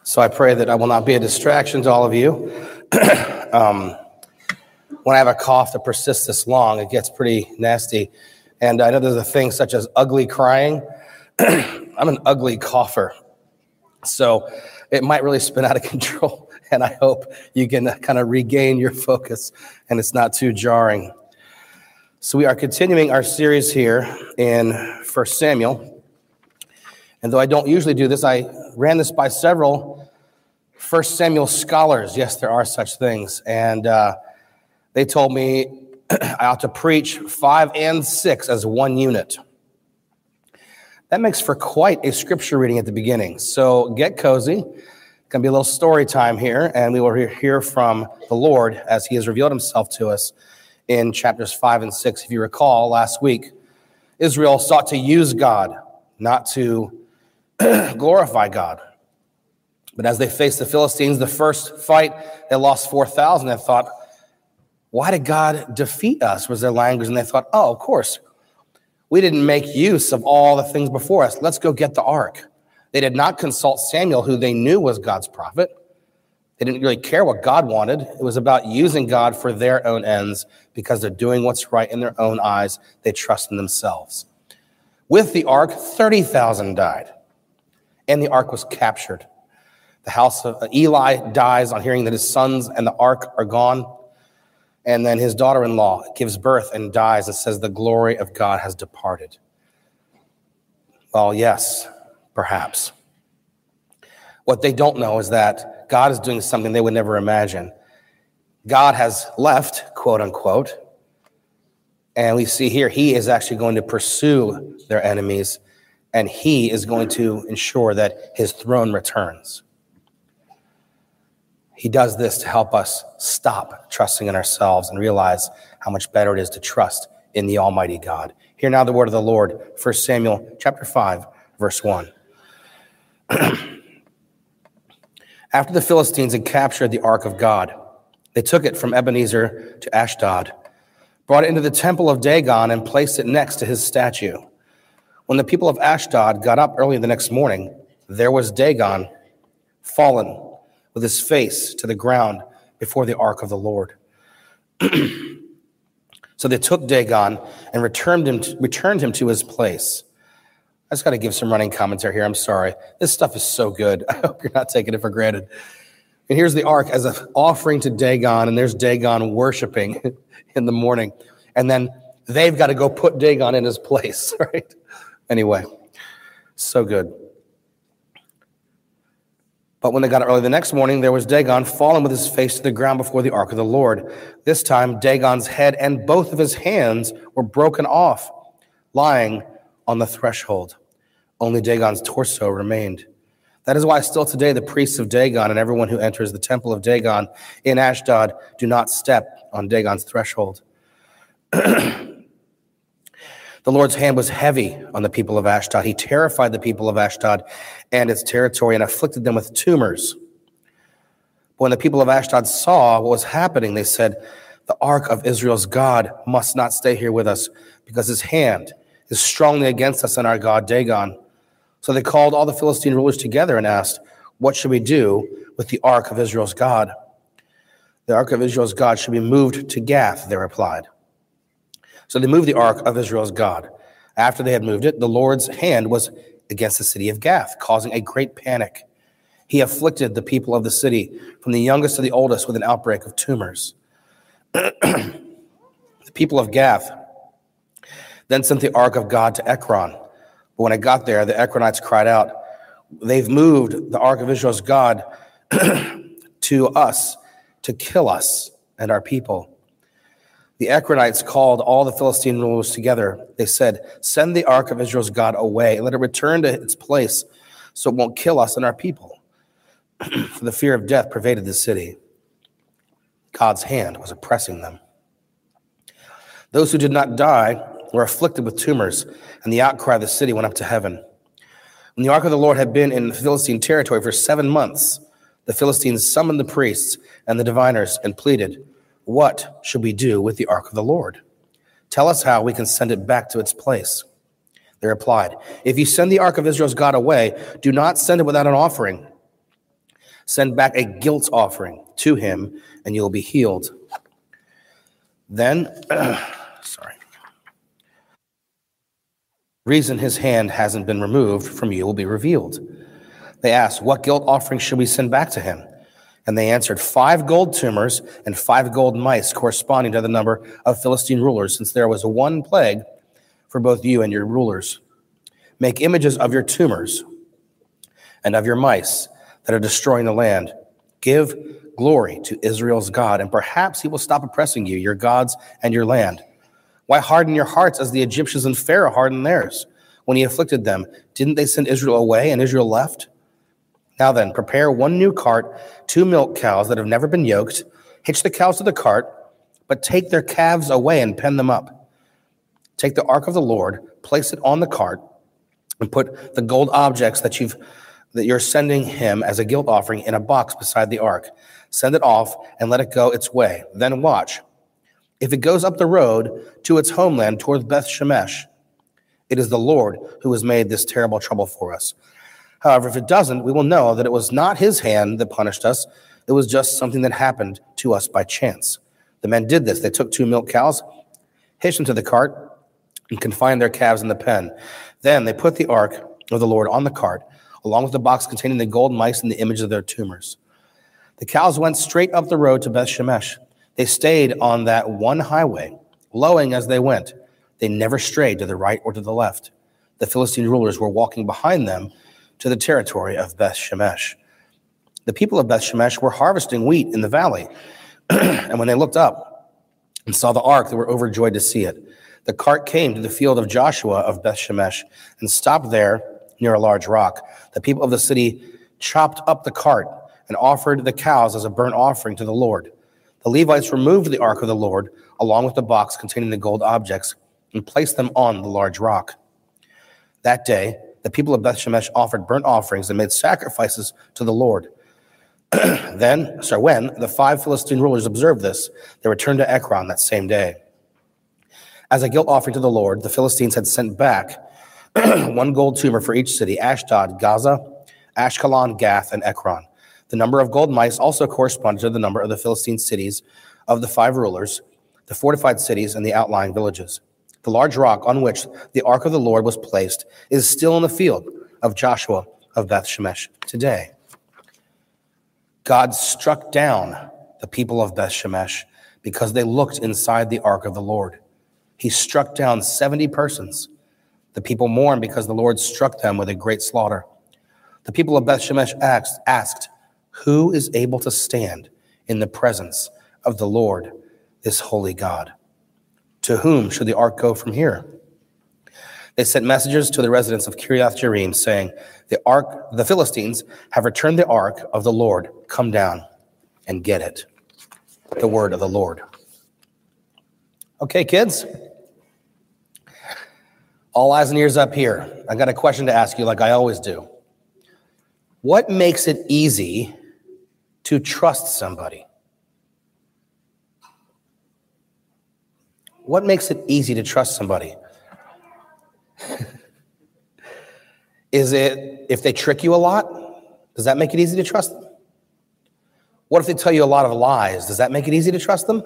So I pray that I will not be a distraction to all of you. When I have a cough that persists this long, it gets pretty nasty. And I know there's a thing such as ugly crying. I'm an ugly cougher. So it might really spin out of control. And I hope you can kind of regain your focus and it's not too jarring. So we are continuing our series here in 1 Samuel. And though I don't usually do this, I ran this by several 1 Samuel scholars. Yes, there are such things. And they told me I ought to preach 5 and 6 as one unit. That makes for quite a scripture reading at the beginning. So get cozy. It's going to be a little story time here, and we will hear from the Lord as he has revealed himself to us in chapters 5 and 6. If you recall, last week, Israel sought to use God, not to glorify God. But as they faced the Philistines, the first fight, they lost 4,000. They thought, why did God defeat us, was their language. And they thought, oh, of course, we didn't make use of all the things before us. Let's go get the ark. They did not consult Samuel, who they knew was God's prophet. They didn't really care what God wanted. It was about using God for their own ends because they're doing what's right in their own eyes. They trust in themselves. With the ark, 30,000 died, and the ark was captured. The house of Eli dies on hearing that his sons and the ark are gone. And then his daughter-in-law gives birth and dies and says the glory of God has departed. Well, yes, perhaps. What they don't know is that God is doing something they would never imagine. God has left, quote unquote, and we see here he is actually going to pursue their enemies, and he is going to ensure that his throne returns. He does this to help us stop trusting in ourselves and realize how much better it is to trust in the Almighty God. Hear now the word of the Lord, 1 Samuel chapter 5, verse 1. After the Philistines had captured the ark of God, they took it from Ebenezer to Ashdod, brought it into the temple of Dagon, and placed it next to his statue. When the people of Ashdod got up early the next morning, there was Dagon fallen with his face to the ground before the ark of the Lord. So they took Dagon and returned him to his place. I just got to give some running commentary here. I'm sorry. This stuff is so good. I hope you're not taking it for granted. And here's the ark as an offering to Dagon, and there's Dagon worshiping in the morning. And then they've got to go put Dagon in his place, right? Anyway, so good. But when they got up early the next morning, there was Dagon fallen with his face to the ground before the ark of the Lord. This time, Dagon's head and both of his hands were broken off, lying on the threshold. Only Dagon's torso remained. That is why still today the priests of Dagon and everyone who enters the temple of Dagon in Ashdod do not step on Dagon's threshold. The Lord's hand was heavy on the people of Ashdod. He terrified the people of Ashdod and its territory and afflicted them with tumors. But when the people of Ashdod saw what was happening, they said, the ark of Israel's God must not stay here with us because his hand is strongly against us and our God Dagon. So they called all the Philistine rulers together and asked, what should we do with the ark of Israel's God? The ark of Israel's God should be moved to Gath, they replied. So they moved the ark of Israel's God. After they had moved it, the Lord's hand was against the city of Gath, causing a great panic. He afflicted the people of the city, from the youngest to the oldest, with an outbreak of tumors. The people of Gath then sent the ark of God to Ekron. But when it got there, the Ekronites cried out, they've moved the ark of Israel's God to us to kill us and our people. The Ekronites called all the Philistine rulers together. They said, send the ark of Israel's God away and let it return to its place so it won't kill us and our people. For the fear of death pervaded the city. God's hand was oppressing them. Those who did not die were afflicted with tumors, and the outcry of the city went up to heaven. When the ark of the Lord had been in the Philistine territory for 7 months, the Philistines summoned the priests and the diviners and pleaded, what should we do with the ark of the Lord? Tell us how we can send it back to its place. They replied, if you send the ark of Israel's God away, do not send it without an offering. Send back a guilt offering to him, and you'll be healed. Then, reason his hand hasn't been removed from you will be revealed. They asked, what guilt offering should we send back to him? And they answered, 5 gold tumors and 5 gold mice, corresponding to the number of Philistine rulers, since there was one plague for both you and your rulers. Make images of your tumors and of your mice that are destroying the land. Give glory to Israel's God, and perhaps he will stop oppressing you, your gods, and your land. Why harden your hearts as the Egyptians and Pharaoh hardened theirs? When he afflicted them, didn't they send Israel away, and Israel left? Now then, prepare 1 new cart, 2 milk cows that have never been yoked. Hitch the cows to the cart, but take their calves away and pen them up. Take the ark of the Lord, place it on the cart, and put the gold objects that you're sending him as a guilt offering in a box beside the ark. Send it off and let it go its way. Then watch. If it goes up the road to its homeland toward Beth Shemesh, it is the Lord who has made this terrible trouble for us. However, if it doesn't, we will know that it was not his hand that punished us. It was just something that happened to us by chance. The men did this. They took 2 milk cows, hitched them to the cart, and confined their calves in the pen. Then they put the ark of the Lord on the cart, along with the box containing the gold mice and the image of their tumors. The cows went straight up the road to Beth Shemesh. They stayed on that one highway, lowing as they went. They never strayed to the right or to the left. The Philistine rulers were walking behind them to the territory of Beth Shemesh. The people of Beth Shemesh were harvesting wheat in the valley. And when they looked up and saw the ark, they were overjoyed to see it. The cart came to the field of Joshua of Beth Shemesh and stopped there near a large rock. The people of the city chopped up the cart and offered the cows as a burnt offering to the Lord. The Levites removed the ark of the Lord along with the box containing the gold objects and placed them on the large rock. That day, the people of Beth Shemesh offered burnt offerings and made sacrifices to the Lord. When the 5 Philistine rulers observed this, they returned to Ekron that same day. As a guilt offering to the Lord, the Philistines had sent back 1 gold tumor for each city: Ashdod, Gaza, Ashkelon, Gath, and Ekron. The number of gold mice also corresponded to the number of the Philistine cities of the 5 rulers, the fortified cities, and the outlying villages. The large rock on which the ark of the Lord was placed is still in the field of Joshua of Beth Shemesh today. God struck down the people of Beth Shemesh because they looked inside the ark of the Lord. He struck down 70 persons. The people mourned because the Lord struck them with a great slaughter. The people of Beth Shemesh asked, who is able to stand in the presence of the Lord, this holy God? To whom should the ark go from here? They sent messengers to the residents of Kiriath Jearim, saying, the Philistines have returned the ark of the Lord. Come down and get it. The word of the Lord. Okay, kids. All eyes and ears up here. I got a question to ask you like I always do. What makes it easy to trust somebody? What makes it easy to trust somebody? Is it if they trick you a lot? Does that make it easy to trust them? What if they tell you a lot of lies? Does that make it easy to trust them?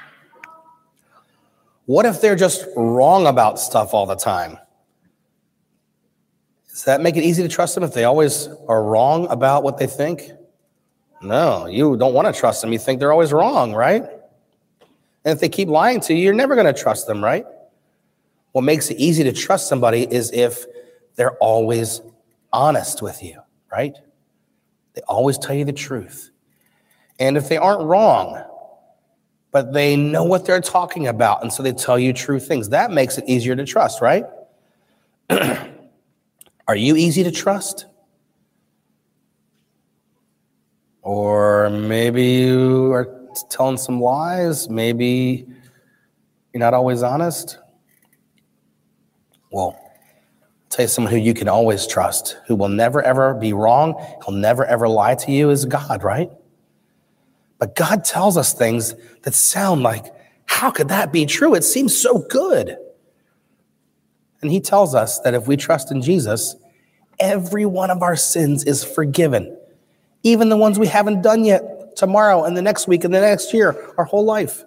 What if they're just wrong about stuff all the time? Does that make it easy to trust them if they always are wrong about what they think? No, you don't want to trust them. You think they're always wrong, right? And if they keep lying to you, you're never going to trust them, right? What makes it easy to trust somebody is if they're always honest with you, right? They always tell you the truth. And if they aren't wrong, but they know what they're talking about, and so they tell you true things, that makes it easier to trust, right? Are you easy to trust? Or maybe you are telling some lies. Maybe you're not always honest. Well, I'll tell you someone who you can always trust, who will never, ever be wrong. He'll never, ever lie to you is God, right? But God tells us things that sound like, how could that be true? It seems so good. And he tells us that if we trust in Jesus, every one of our sins is forgiven. even the ones we haven't done yet, tomorrow and the next week and the next year, our whole life.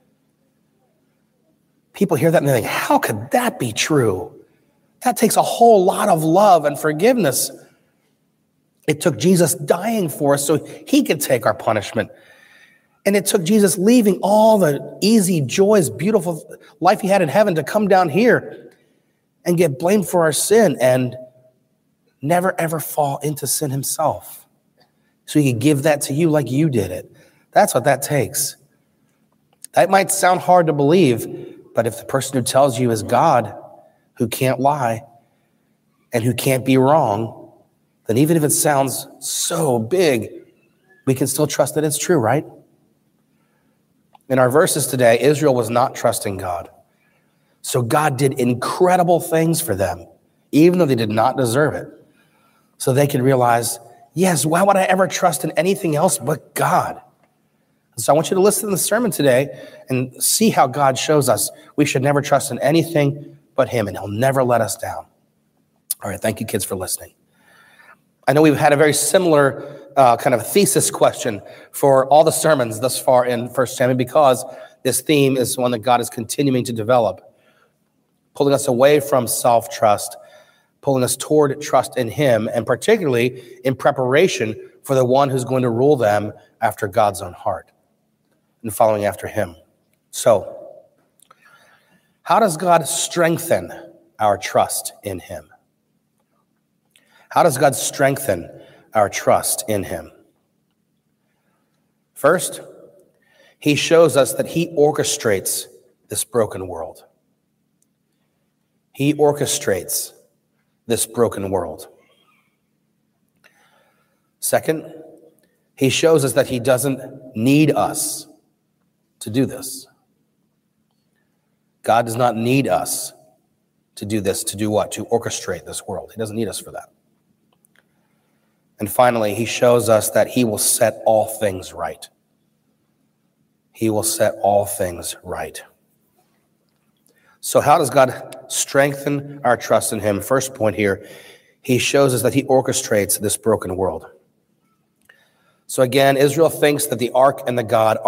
People hear that and they think, how could that be true? That takes a whole lot of love and forgiveness. It took Jesus dying for us so he could take our punishment. And it took Jesus leaving all the easy joys, beautiful life he had in heaven to come down here and get blamed for our sin and never ever fall into sin himself. So he could give that to you like you did it. That's what that takes. That might sound hard to believe, but if the person who tells you is God, who can't lie and who can't be wrong, then even if it sounds so big, we can still trust that it's true, right? In our verses today, Israel was not trusting God. So God did incredible things for them, even though they did not deserve it. So they could realize, yes, why would I ever trust in anything else but God? So I want you to listen to the sermon today and see how God shows us we should never trust in anything but him, and he'll never let us down. All right, thank you, kids, for listening. I know we've had a very similar kind of thesis question for all the sermons thus far in 1 Samuel, because this theme is one that God is continuing to develop, pulling us away from self-trust, pulling us toward trust in him, and particularly in preparation for the one who's going to rule them after God's own heart and following after him. So, how does God strengthen our trust in him? How does God strengthen our trust in him? First, he shows us that he orchestrates this broken world. He orchestrates this broken world. Second, he shows us that he doesn't need us to do this. God does not need us to do this. To do what? To orchestrate this world. He doesn't need us for that. And finally, he shows us that he will set all things right. He will set all things right. So how does God strengthen our trust in him? First point here, he shows us that he orchestrates this broken world. So again, Israel thinks that the ark and the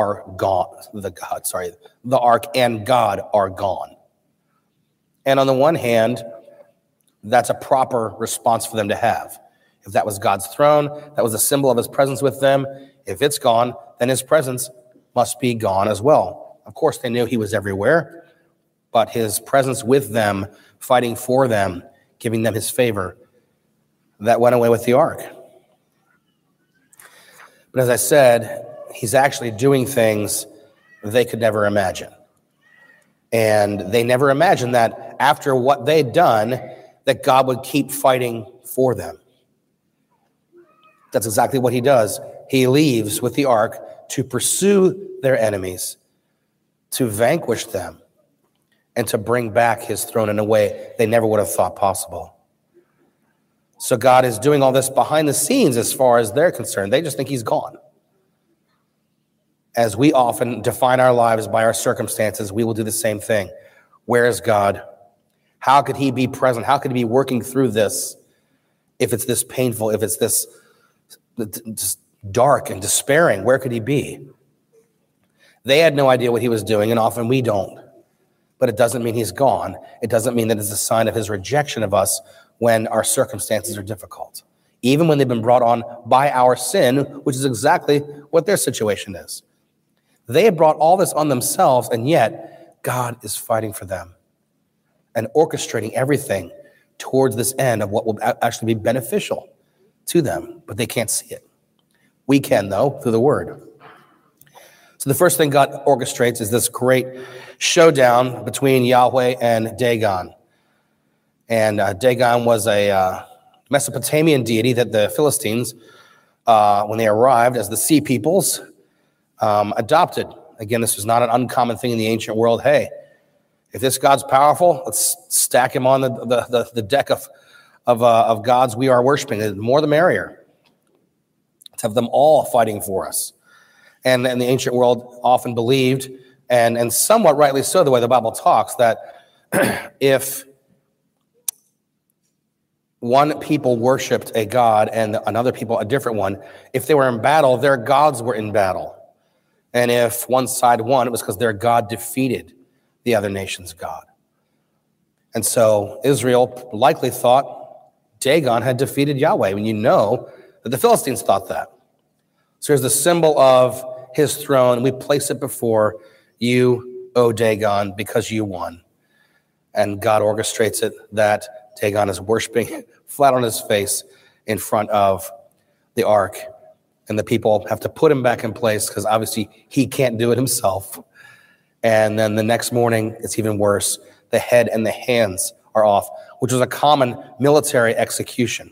ark and God are gone. And on the one hand, that's a proper response for them to have. If that was God's throne, that was a symbol of his presence with them. If it's gone, then his presence must be gone as well. Of course, they knew he was everywhere, but his presence with them, fighting for them, giving them his favor, that went away with the ark. But as I said, he's actually doing things they could never imagine. And they never imagined that after what they'd done, that God would keep fighting for them. That's exactly what he does. He leaves with the ark to pursue their enemies, to vanquish them, and to bring back his throne in a way they never would have thought possible. So God is doing all this behind the scenes as far as they're concerned. They just think he's gone. As we often define our lives by our circumstances, we will do the same thing. Where is God? How could he be present? How could he be working through this if it's this painful, if it's this just dark and despairing? Where could he be? They had no idea what he was doing, and often we don't. But it doesn't mean he's gone. It doesn't mean that it's a sign of his rejection of us when our circumstances are difficult, even when they've been brought on by our sin, which is exactly what their situation is. They have brought all this on themselves, and yet God is fighting for them and orchestrating everything towards this end of what will actually be beneficial to them, but they can't see it. We can, though, through the word. So the first thing God orchestrates is this great showdown between Yahweh and Dagon. And Dagon was a Mesopotamian deity that the Philistines, when they arrived as the sea peoples, adopted. Again, this was not an uncommon thing in the ancient world. Hey, if this God's powerful, let's stack him on the deck of gods we are worshiping. The more the merrier. Let's have them all fighting for us. And the ancient world often believed, and somewhat rightly so, the way the Bible talks, that if one people worshiped a god and another people a different one. If they were in battle, their gods were in battle. And if one side won, it was because their god defeated the other nation's god. And so Israel likely thought Dagon had defeated Yahweh. And you know that the Philistines thought that. So here's the symbol of his throne. We place it before you, O Dagon, because you won. And God orchestrates it that Dagon is worshiping flat on his face in front of the ark. And the people have to put him back in place because obviously he can't do it himself. And then the next morning, it's even worse. The head and the hands are off, which was a common military execution.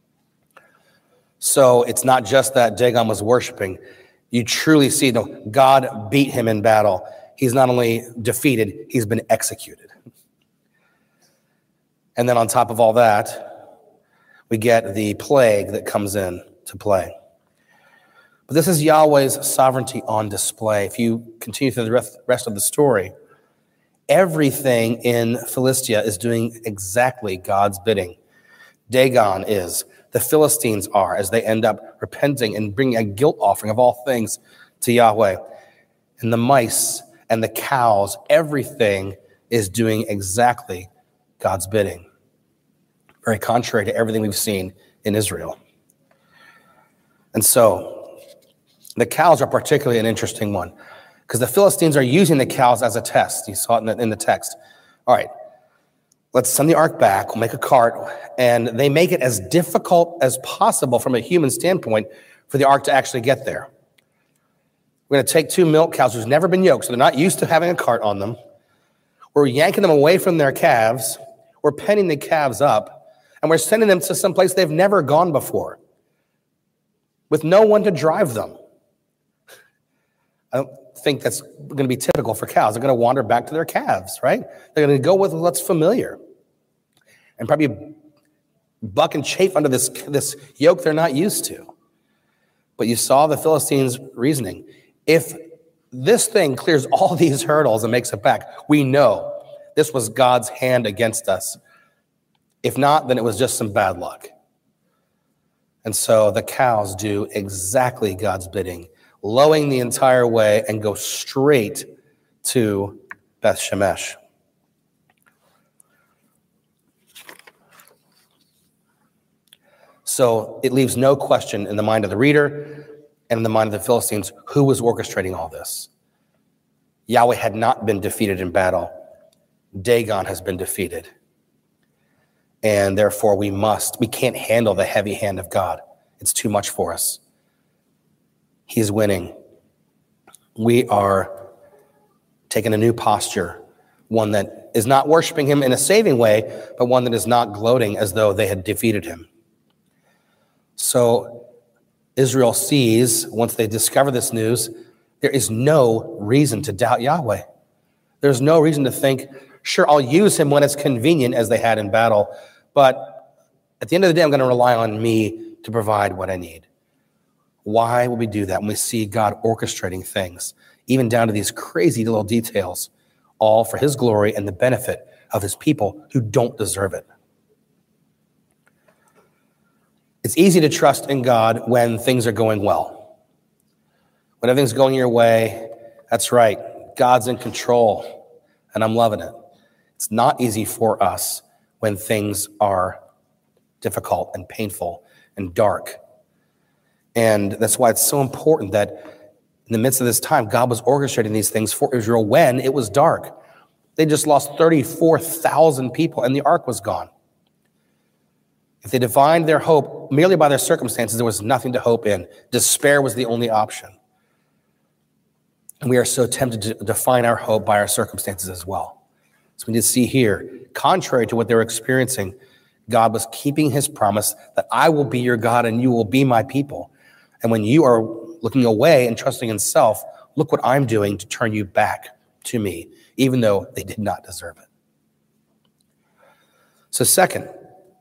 So it's not just that Dagon was worshiping. You truly see, no, God beat him in battle. He's not only defeated, he's been executed. And then on top of all that, we get the plague that comes in to play. But this is Yahweh's sovereignty on display. If you continue through the rest of the story, everything in Philistia is doing exactly God's bidding. Dagon is. The Philistines are, as they end up repenting and bringing a guilt offering of all things to Yahweh. And the mice and the cows, everything is doing exactly God's bidding. Very contrary to everything we've seen in Israel. And so the cows are particularly an interesting one because the Philistines are using the cows as a test. You saw it in the text. All right, let's send the ark back. We'll make a cart. And they make it as difficult as possible from a human standpoint for the ark to actually get there. We're going to take two milk cows who's never been yoked, so they're not used to having a cart on them. We're yanking them away from their calves. We're penning the calves up. And we're sending them to some place they've never gone before with no one to drive them. I don't think that's going to be typical for cows. They're going to wander back to their calves, right? They're going to go with what's familiar and probably buck and chafe under this yoke they're not used to. But you saw the Philistines' reasoning. If this thing clears all these hurdles and makes it back, we know this was God's hand against us. If not, then it was just some bad luck. And so the cows do exactly God's bidding, lowing the entire way and go straight to Beth Shemesh. So it leaves no question in the mind of the reader and in the mind of the Philistines who was orchestrating all this. Yahweh had not been defeated in battle. Dagon has been defeated. And therefore we can't handle the heavy hand of God. It's too much for us. He's winning. We are taking a new posture, one that is not worshiping him in a saving way, but one that is not gloating as though they had defeated him. So Israel sees, once they discover this news, there is no reason to doubt Yahweh. There's no reason to think, sure, I'll use him when it's convenient, as they had in battle, but at the end of the day, I'm going to rely on me to provide what I need. Why would we do that when we see God orchestrating things, even down to these crazy little details, all for his glory and the benefit of his people who don't deserve it? It's easy to trust in God when things are going well. When everything's going your way, that's right, God's in control, and I'm loving it. It's not easy for us when things are difficult and painful and dark. And that's why it's so important that in the midst of this time, God was orchestrating these things for Israel when it was dark. They just lost 34,000 people and the ark was gone. If they defined their hope merely by their circumstances, there was nothing to hope in. Despair was the only option. And we are so tempted to define our hope by our circumstances as well. So we need to see here, contrary to what they were experiencing, God was keeping his promise that I will be your God and you will be my people. And when you are looking away and trusting in self, look what I'm doing to turn you back to me, even though they did not deserve it. So second,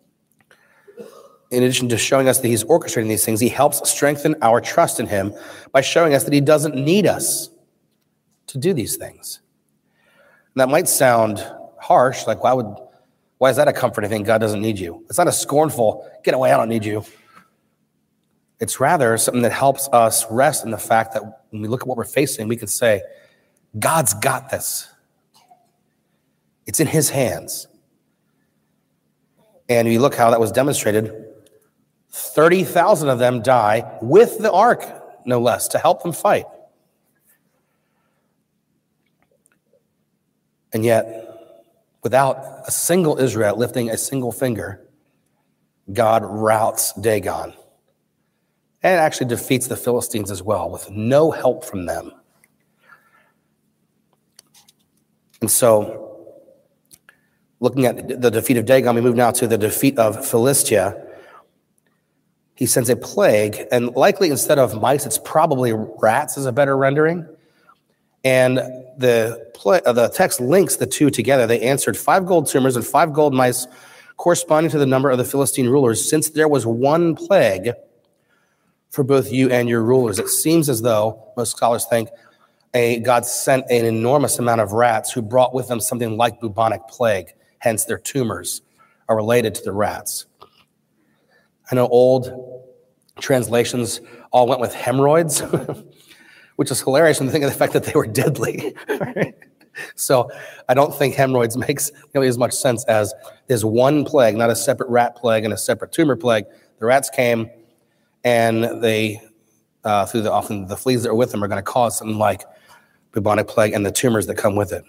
in addition to showing us that he's orchestrating these things, he helps strengthen our trust in him by showing us that he doesn't need us to do these things. And that might sound harsh, like why would Why is that a comforting thing? God doesn't need you. It's not a scornful, get away, I don't need you. It's rather something that helps us rest in the fact that when we look at what we're facing, we can say, God's got this. It's in his hands. And you look how that was demonstrated. 30,000 of them die with the ark, no less, to help them fight. And yet, without a single Israelite lifting a single finger, God routs Dagon and actually defeats the Philistines as well with no help from them. And so, looking at the defeat of Dagon, we move now to the defeat of Philistia. He sends a plague, and likely instead of mice, it's probably rats is a better rendering. And the text links the two together. They answered 5 gold tumors and 5 gold mice, corresponding to the number of the Philistine rulers, since there was one plague for both you and your rulers. It seems as though, most scholars think, God sent an enormous amount of rats who brought with them something like bubonic plague. Hence, their tumors are related to the rats. I know old translations all went with hemorrhoids, which is hilarious when you think of the fact that they were deadly. So I don't think hemorrhoids makes nearly as much sense as there's one plague, not a separate rat plague and a separate tumor plague. The rats came, and they, often the fleas that are with them are going to cause something like bubonic plague and the tumors that come with it.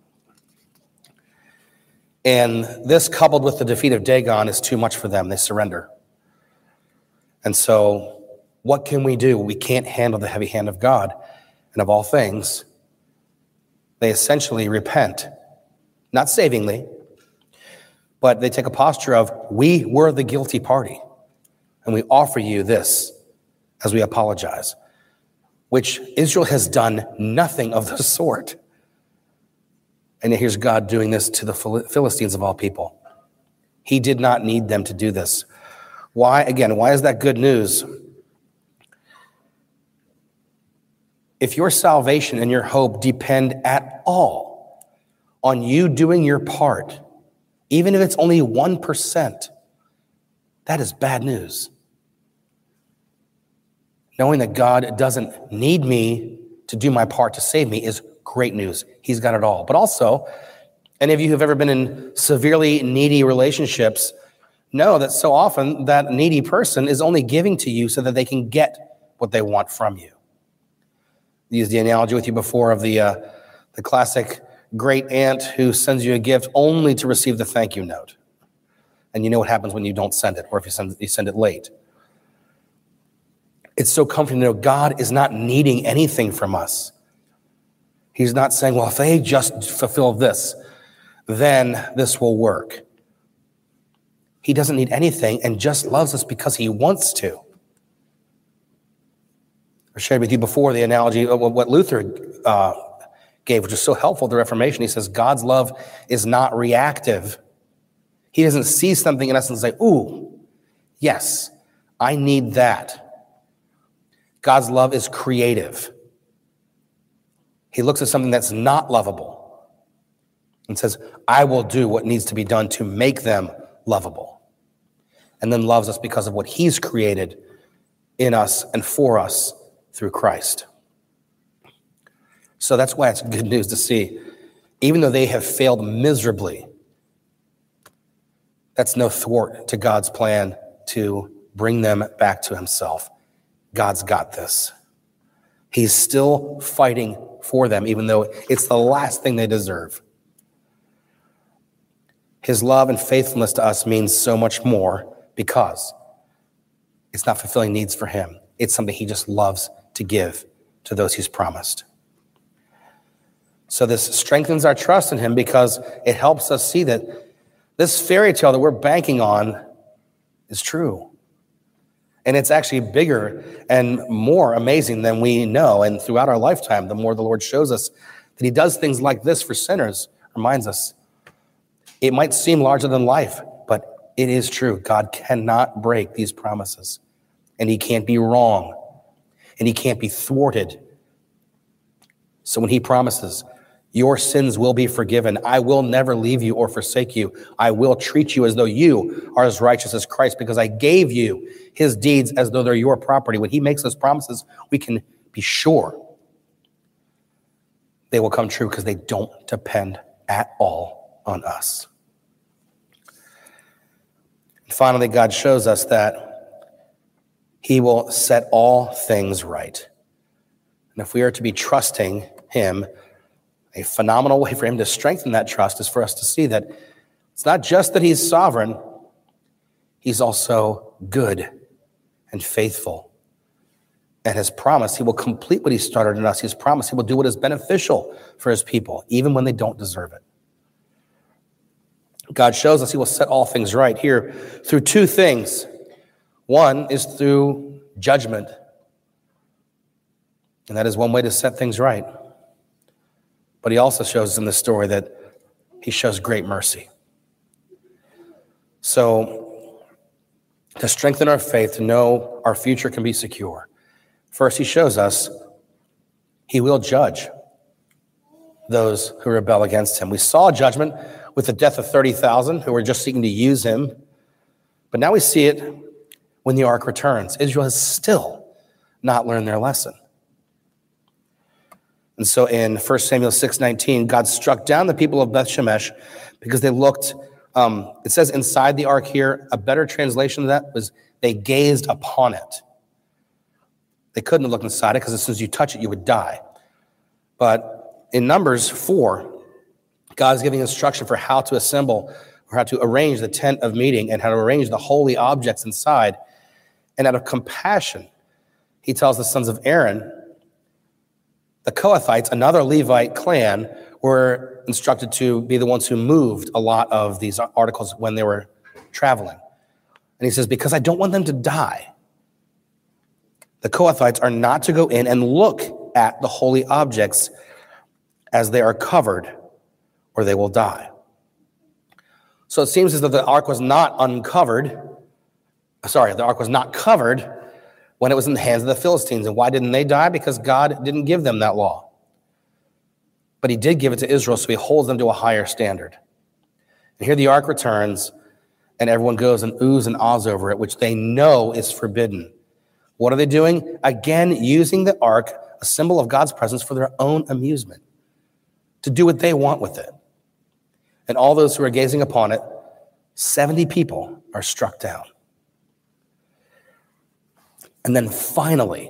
And this, coupled with the defeat of Dagon, is too much for them. They surrender. And so what can we do? We can't handle the heavy hand of God. And of all things, they essentially repent, not savingly, but they take a posture of, we were the guilty party, and we offer you this as we apologize, which Israel has done nothing of the sort. And yet here's God doing this to the Philistines of all people. He did not need them to do this. Why? Again, why is that good news? If your salvation and your hope depend at all on you doing your part, even if it's only 1%, that is bad news. Knowing that God doesn't need me to do my part to save me is great news. He's got it all. But also, any of you who've ever been in severely needy relationships know that so often that needy person is only giving to you so that they can get what they want from you. I used the analogy with you before of the classic great aunt who sends you a gift only to receive the thank you note. And you know what happens when you don't send it, or if you send it late. It's so comforting to know God is not needing anything from us. He's not saying, well, if they just fulfill this, then this will work. He doesn't need anything and just loves us because he wants to. I shared with you before the analogy of what Luther gave, which is so helpful to the Reformation. He says God's love is not reactive. He doesn't see something in us and say, ooh, yes, I need that. God's love is creative. He looks at something that's not lovable and says, I will do what needs to be done to make them lovable. And then loves us because of what he's created in us and for us through Christ. So that's why it's good news to see, even though they have failed miserably, that's no thwart to God's plan to bring them back to himself. God's got this. He's still fighting for them, even though it's the last thing they deserve. His love and faithfulness to us means so much more because it's not fulfilling needs for him. It's something he just loves to give to those he's promised. So this strengthens our trust in him because it helps us see that this fairy tale that we're banking on is true. And it's actually bigger and more amazing than we know. And throughout our lifetime, the more the Lord shows us that he does things like this for sinners, reminds us, it might seem larger than life, but it is true. God cannot break these promises. And he can't be wrong. And he can't be thwarted. So when he promises, Your sins will be forgiven. I will never leave you or forsake you. I will treat you as though you are as righteous as Christ because I gave you his deeds as though they're your property. When he makes those promises, we can be sure they will come true because they don't depend at all on us. And finally, God shows us that he will set all things right. And if we are to be trusting him, a phenomenal way for him to strengthen that trust is for us to see that it's not just that he's sovereign, he's also good and faithful. And his promise, he will complete what he started in us. He's promised he will do what is beneficial for his people, even when they don't deserve it. God shows us he will set all things right here through two things. One is through judgment. And that is one way to set things right. But he also shows us in this story that he shows great mercy. So, to strengthen our faith, to know our future can be secure, first he shows us he will judge those who rebel against him. We saw judgment with the death of 30,000 who were just seeking to use him. But now we see it when the ark returns. Israel has still not learned their lesson. And so in 1 Samuel 6:19, God struck down the people of Beth Shemesh because they looked, it says inside the ark here, a better translation of that was they gazed upon it. They couldn't have looked inside it because as soon as you touch it, you would die. But in Numbers 4, God is giving instruction for how to assemble or how to arrange the tent of meeting and how to arrange the holy objects inside. And out of compassion, he tells the sons of Aaron, the Kohathites, another Levite clan, were instructed to be the ones who moved a lot of these articles when they were traveling. And he says, because I don't want them to die, the Kohathites are not to go in and look at the holy objects as they are covered, or they will die. So it seems as though the ark was not covered when it was in the hands of the Philistines. And why didn't they die? Because God didn't give them that law. But he did give it to Israel, so he holds them to a higher standard. And here the ark returns, and everyone goes and oohs and ahs over it, which they know is forbidden. What are they doing? Again, using the ark, a symbol of God's presence, for their own amusement, to do what they want with it. And all those who are gazing upon it, 70 people are struck down. And then finally,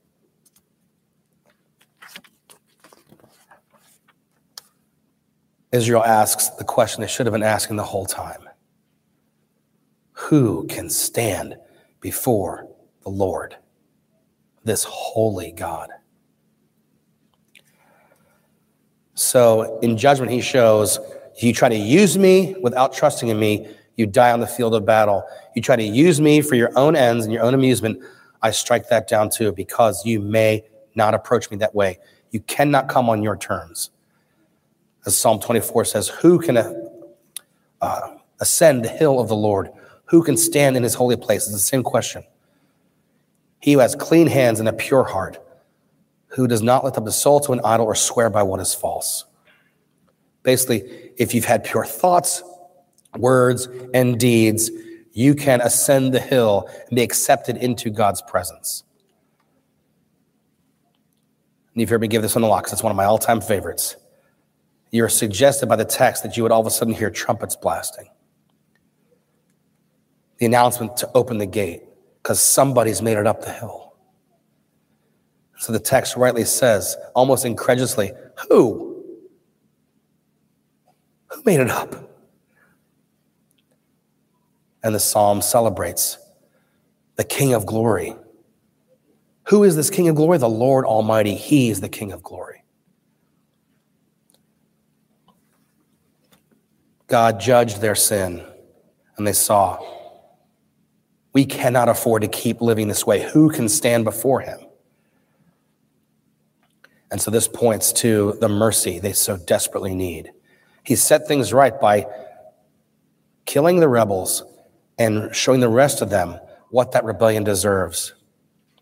Israel asks the question they should have been asking the whole time. Who can stand before the Lord, this holy God? So in judgment, he shows, you try to use me without trusting in me, you die on the field of battle. You try to use me for your own ends and your own amusement, I strike that down too, because you may not approach me that way. You cannot come on your terms. As Psalm 24 says, who can ascend the hill of the Lord? Who can stand in his holy place? It's the same question. He who has clean hands and a pure heart, who does not lift up his soul to an idol or swear by what is false. Basically, if you've had pure thoughts, words, and deeds, you can ascend the hill and be accepted into God's presence. And you've heard me give this one a lot because it's one of my all-time favorites. You're suggested by the text that you would all of a sudden hear trumpets blasting. The announcement to open the gate because somebody's made it up the hill. So the text rightly says, almost incredulously, who? Who made it up? And the psalm celebrates the King of glory. Who is this King of glory? The Lord Almighty. He is the King of glory. God judged their sin, and they saw, we cannot afford to keep living this way. Who can stand before him? And so this points to the mercy they so desperately need. He set things right by killing the rebels and showing the rest of them what that rebellion deserves.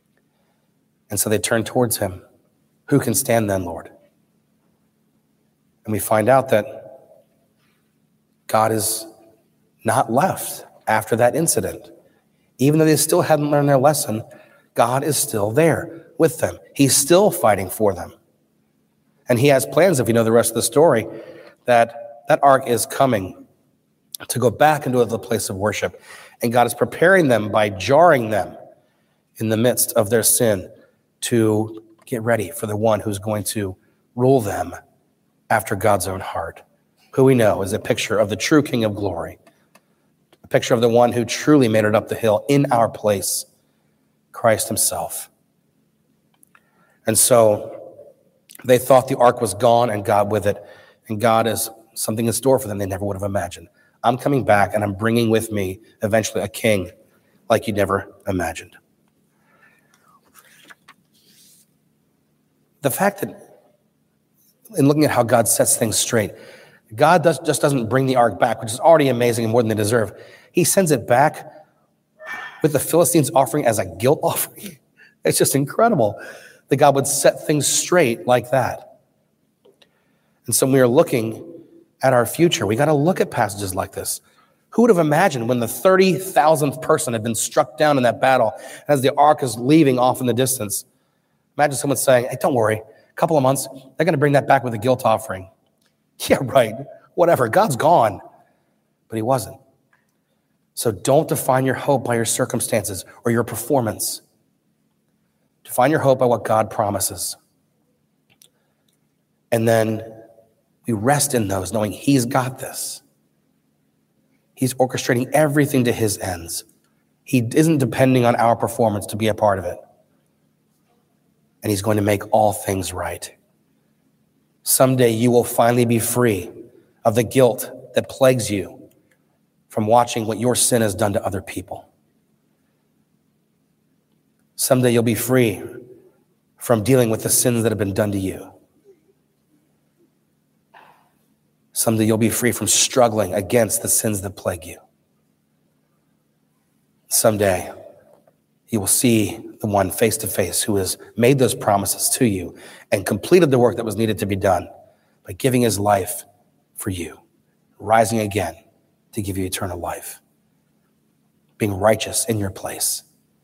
And so they turn towards him. Who can stand then, Lord? And we find out that God is not left after that incident. Even though they still hadn't learned their lesson, God is still there with them. He's still fighting for them. And he has plans, if you know the rest of the story, that ark is coming to go back into the place of worship. And God is preparing them by jarring them in the midst of their sin to get ready for the one who's going to rule them after God's own heart, who we know is a picture of the true King of glory, a picture of the one who truly made it up the hill in our place, Christ himself. And so they thought the ark was gone and God with it, and God is something in store for them they never would have imagined. I'm coming back and I'm bringing with me eventually a king like you never imagined. The fact that in looking at how God sets things straight, God just doesn't bring the ark back, which is already amazing and more than they deserve. He sends it back with the Philistines offering as a guilt offering. It's just incredible that God would set things straight like that. And so when we are looking at our future, we got to look at passages like this. Who would have imagined when the 30,000th person had been struck down in that battle, as the ark is leaving off in the distance? Imagine someone saying, hey, don't worry, a couple of months, they're going to bring that back with a guilt offering. Yeah, right, whatever, God's gone. But he wasn't. So don't define your hope by your circumstances or your performance. Define your hope by what God promises. And then we rest in those, knowing he's got this. He's orchestrating everything to his ends. He isn't depending on our performance to be a part of it. And he's going to make all things right. Someday you will finally be free of the guilt that plagues you from watching what your sin has done to other people. Someday you'll be free from dealing with the sins that have been done to you. Someday you'll be free from struggling against the sins that plague you. Someday you will see the one face to face who has made those promises to you and completed the work that was needed to be done by giving his life for you, rising again to give you eternal life, being righteous in your place.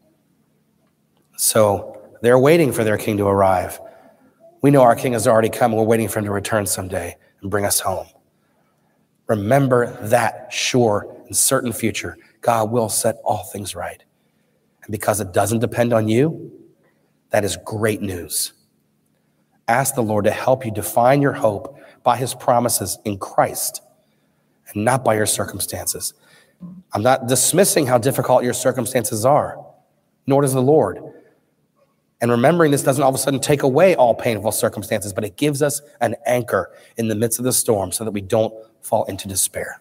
So they're waiting for their king to arrive. We know our king has already come. We're waiting for him to return someday and bring us home. Remember that sure and certain future. God will set all things right. And because it doesn't depend on you, that is great news. Ask the Lord to help you define your hope by his promises in Christ and not by your circumstances. I'm not dismissing how difficult your circumstances are, nor does the Lord. And remembering this doesn't all of a sudden take away all painful circumstances, but it gives us an anchor in the midst of the storm so that we don't fall into despair.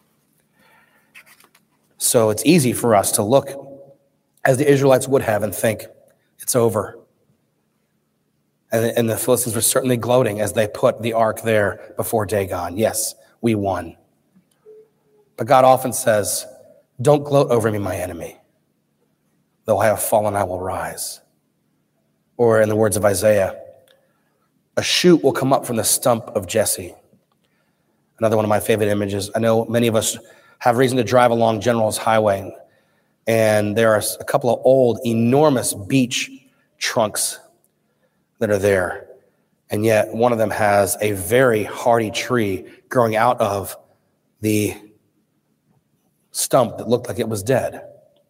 So it's easy for us to look as the Israelites would have and think, it's over. And the Philistines were certainly gloating as they put the ark there before Dagon. Yes, we won. But God often says, don't gloat over me, my enemy. Though I have fallen, I will rise. Or in the words of Isaiah, a shoot will come up from the stump of Jesse. Another one of my favorite images. I know many of us have reason to drive along General's Highway, and there are a couple of old, enormous beech trunks that are there. And yet one of them has a very hardy tree growing out of the stump that looked like it was dead.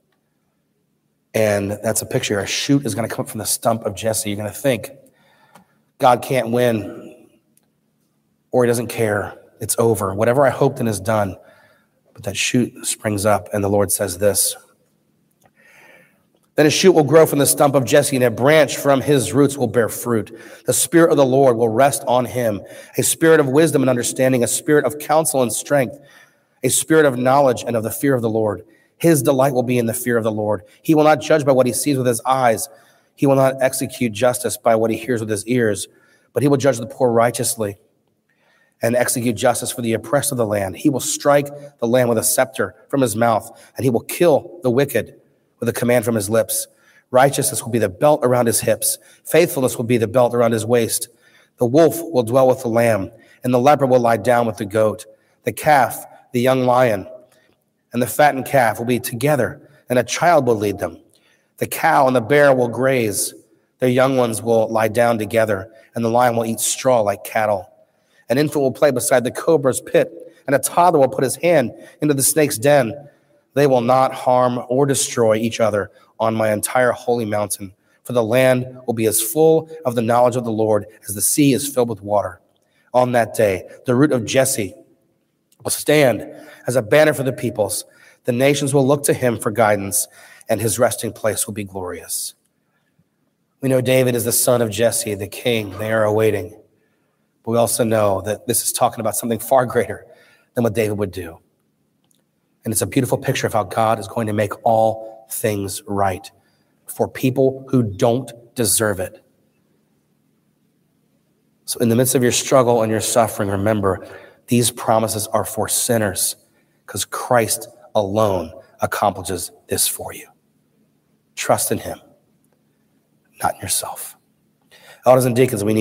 And that's a picture. A shoot is going to come up from the stump of Jesse. You're going to think, God can't win, or he doesn't care. It's over. Whatever I hoped in is done. But that shoot springs up, and the Lord says this. Then a shoot will grow from the stump of Jesse, and a branch from his roots will bear fruit. The Spirit of the Lord will rest on him, a spirit of wisdom and understanding, a spirit of counsel and strength, a spirit of knowledge and of the fear of the Lord. His delight will be in the fear of the Lord. He will not judge by what he sees with his eyes. He will not execute justice by what he hears with his ears, but he will judge the poor righteously and execute justice for the oppressed of the land. He will strike the land with a scepter from his mouth, and he will kill the wicked with a command from his lips. Righteousness will be the belt around his hips. Faithfulness will be the belt around his waist. The wolf will dwell with the lamb, and the leopard will lie down with the goat. The calf, the young lion, and the fattened calf will be together, and a child will lead them. The cow and the bear will graze. Their young ones will lie down together, and the lion will eat straw like cattle. An infant will play beside the cobra's pit, and a toddler will put his hand into the snake's den. They will not harm or destroy each other on my entire holy mountain, for the land will be as full of the knowledge of the Lord as the sea is filled with water. On that day, the root of Jesse will stand as a banner for the peoples. The nations will look to him for guidance, and his resting place will be glorious. We know David is the son of Jesse, the king they are awaiting. But we also know that this is talking about something far greater than what David would do. And it's a beautiful picture of how God is going to make all things right for people who don't deserve it. So in the midst of your struggle and your suffering, remember, these promises are for sinners because Christ alone accomplishes this for you. Trust in him, not in yourself. Elders and deacons, we need